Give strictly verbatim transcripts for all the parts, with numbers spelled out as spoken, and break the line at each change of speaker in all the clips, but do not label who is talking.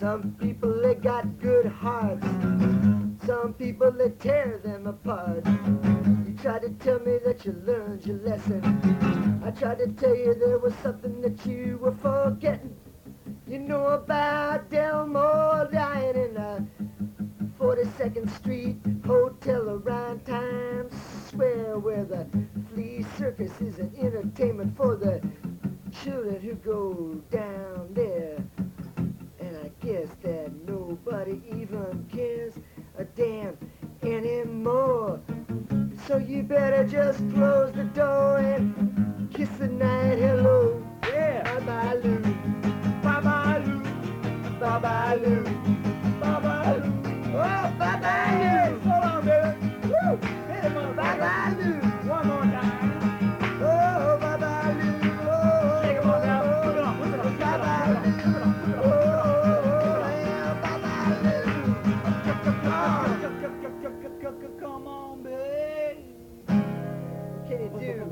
Some people, they got good hearts. Some people, they tear them apart. You tried to tell me that you learned your lesson. I tried to tell you there was something that you were forgetting. You know about Delmore dying in the forty-second Street Hotel around Times Square, where the flea circus is an entertainment for the children who go down there. And I guess that nobody even cares a damn anymore. So you better just close the door and kiss the night hello.
Yeah.
Bye-bye, Lou.
Bye-bye, Lou.
Bye-bye, Lou.
Bye-bye, Lou.
Oh, bye-bye,
Hey,
Lou.
so long, baby. Woo. Hit him up,
Bye-bye, Lou.
one more time.
Oh, bye-bye, Lou. Oh,
Shake him on now. Whip it on, whip it on, whip it on,
bye-bye,
whip it on,
Lou.
whip it on, whip it on,
Oh,
whip it on.
yeah, bye-bye, Lou. Oh,
Come on, babe.
what can you do?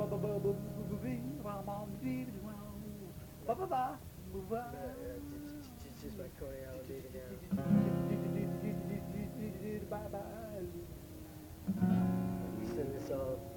It's just my corneal leading out. Send this all